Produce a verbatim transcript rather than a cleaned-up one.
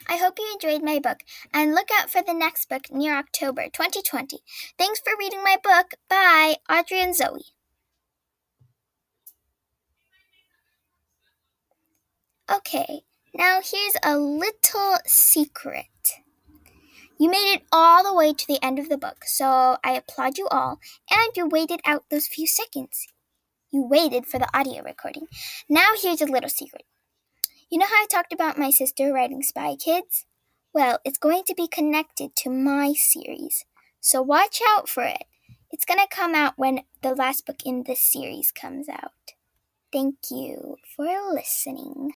I hope you enjoyed my book, and look out for the next book near October twenty twenty. Thanks for reading my book. Bye, Audrey and Zoe. Okay, now here's a little secret. You made it all the way to the end of the book, so I applaud you all, and you waited out those few seconds. You waited for the audio recording. Now here's a little secret. You know how I talked about my sister writing Spy Kids? Well, it's going to be connected to my series, so watch out for it. It's going to come out when the last book in this series comes out. Thank you for listening.